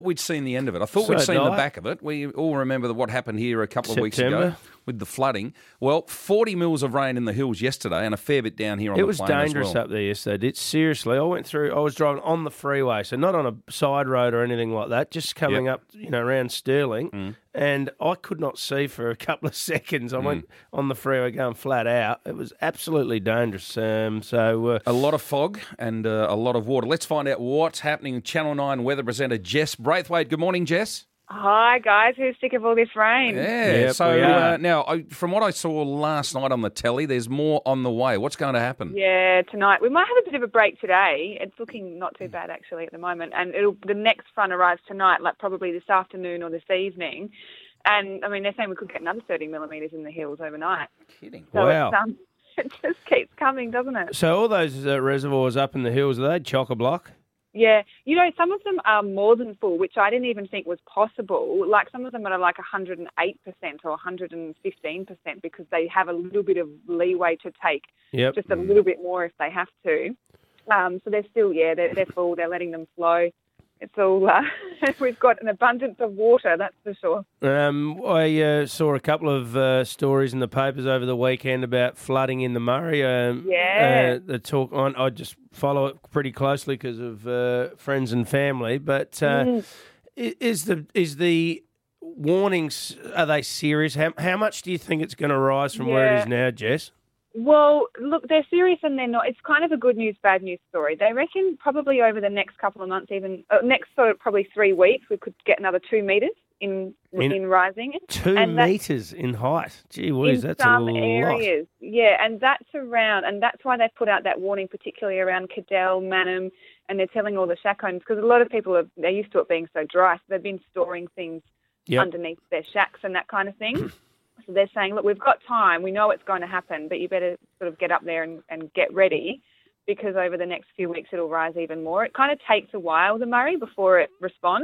we'd seen the end of it. I thought So we'd seen did the I. back of it. We all remember what happened here a couple of weeks ago September. with the flooding. Well, 40 mils of rain in the hills yesterday and a fair bit down here on It the was plain dangerous as well. up there yesterday. Seriously, I was driving on the freeway, so not on a side road or anything like that, just coming up, around Stirling, and I could not see for a couple of seconds. I went on the freeway going flat out. It was absolutely dangerous. A lot of fog and a lot of water. Let's find out what's happening. Channel 9 weather presenter Jess Braithwaite. Good morning, Jess. Hi, guys. Who's sick of all this rain? Yeah. Yep, So we are. now, from what I saw last night on the telly, there's more on the way. What's going to happen? Yeah, tonight. We might have a bit of a break today. It's looking not too bad, actually, at the moment. And the next front arrives tonight, like probably this afternoon or this evening. And, I mean, they're saying we could get another 30 millimetres in the hills overnight. Kidding. So Wow. it just keeps coming, doesn't it? So all those reservoirs up in the hills, are they chock-a-block? Yeah. Some of them are more than full, which I didn't even think was possible. Like some of them are like 108% or 115% because they have a little bit of leeway to take Yep. just a little bit more if they have to. So they're still, they're full. They're letting them flow. It's all, we've got an abundance of water, that's for sure. I saw a couple of stories in the papers over the weekend about flooding in the Murray. The talk on, I just follow it pretty closely because of friends and family. But is the warnings, are they serious? How much do you think it's going to rise from where it is now, Jess? Well, look, they're serious and they're not. It's kind of a good news, bad news story. They reckon probably over the next couple of months, even next sort of probably 3 weeks, we could get another 2 metres in rising. 2 metres in height. Gee whiz, that's a lot. In some areas, yeah, and that's why they put out that warning, particularly around Cadell, Mannum, and they're telling all the shack owners because a lot of people they're used to it being so dry, so they've been storing things underneath their shacks and that kind of thing. So they're saying, look, we've got time. We know it's going to happen, but you better sort of get up there and get ready because over the next few weeks it'll rise even more. It kind of takes a while, the Murray, before it responds.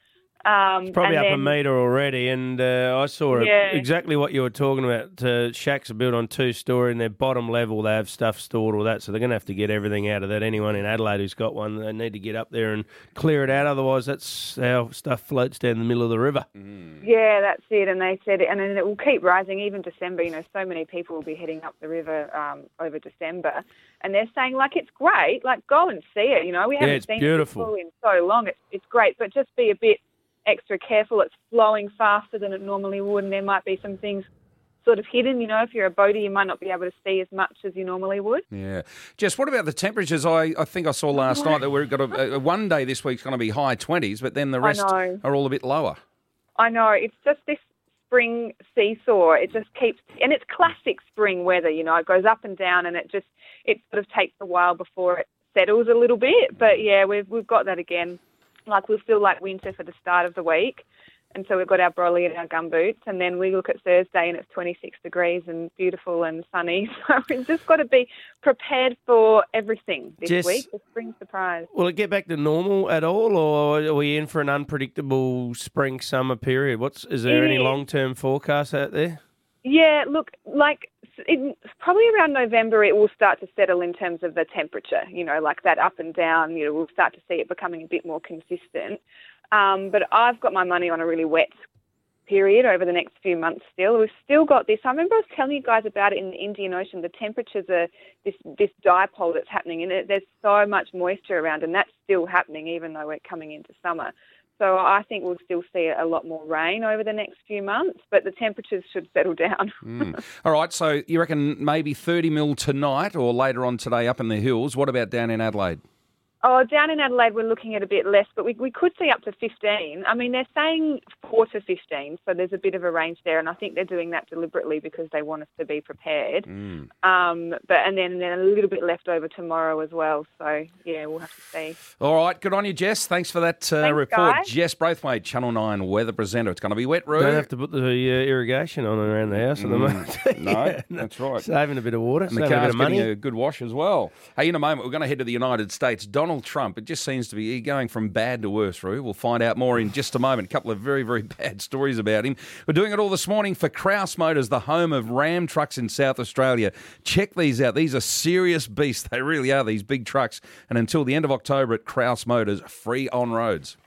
It's probably up a metre already, and I saw exactly what you were talking about. Shacks are built on 2-storey, and their bottom level they have stuff stored, all that, so they're going to have to get everything out of that. Anyone in Adelaide who's got one, they need to get up there and clear it out, otherwise that's how stuff floats down the middle of the river. Yeah, that's it, and they said, and then it will keep rising even December. So many people will be heading up the river over December, and they're saying, like, it's great, like, go and see it, we haven't seen beautiful. it in so long, it's great, but just be a bit extra careful. It's flowing faster than it normally would, and there might be some things sort of hidden. If you're a boater, you might not be able to see as much as you normally would. Yeah. Jess, what about the temperatures? I think I saw last night that we've got a one day this week's going to be high 20s, but then the rest are all a bit lower. I know. It's just this spring seesaw. It just keeps, and it's classic spring weather, it goes up and down, and it sort of takes a while before it settles a little bit. But yeah, we've got that again. Like, we'll feel like winter for the start of the week. And so we've got our brolly and our gumboots. And then we look at Thursday and it's 26 degrees and beautiful and sunny. So we've just got to be prepared for everything this week. The spring surprise. Will it get back to normal at all, or are we in for an unpredictable spring-summer period? Is there any long-term forecast out there? Yeah, look, probably around November it will start to settle in terms of the temperature, like that up and down, we'll start to see it becoming a bit more consistent. But I've got my money on a really wet period over the next few months still. We've still got this. I remember I was telling you guys about it in the Indian Ocean. The temperatures are this dipole that's happening, and there's so much moisture around, and that's still happening even though we're coming into summer. So I think we'll still see a lot more rain over the next few months, but the temperatures should settle down. All right, so you reckon maybe 30 mil tonight or later on today up in the hills. What about down in Adelaide? Oh, down in Adelaide, we're looking at a bit less, but we could see up to 15. I mean, they're saying 4 to 15, so there's a bit of a range there, and I think they're doing that deliberately because they want us to be prepared. And then a little bit left over tomorrow as well. So, yeah, we'll have to see. All right, good on you, Jess. Thanks for that report. Guys. Jess Braithwaite, Channel 9 weather presenter. It's going to be wet, Roo. Don't have to put the irrigation on around the house at the moment. No, that's right. Saving a bit of water, and the saving a bit car's of money. getting a good wash as well. Hey, in a moment, we're going to head to the United States. Donald Trump, it just seems to be going from bad to worse, Roo. We'll find out more in just a moment. A couple of very, very bad stories about him. We're doing it all this morning for Kraus Motors, the home of Ram trucks in South Australia. Check these out. These are serious beasts. They really are, these big trucks. And until the end of October at Kraus Motors, free on roads.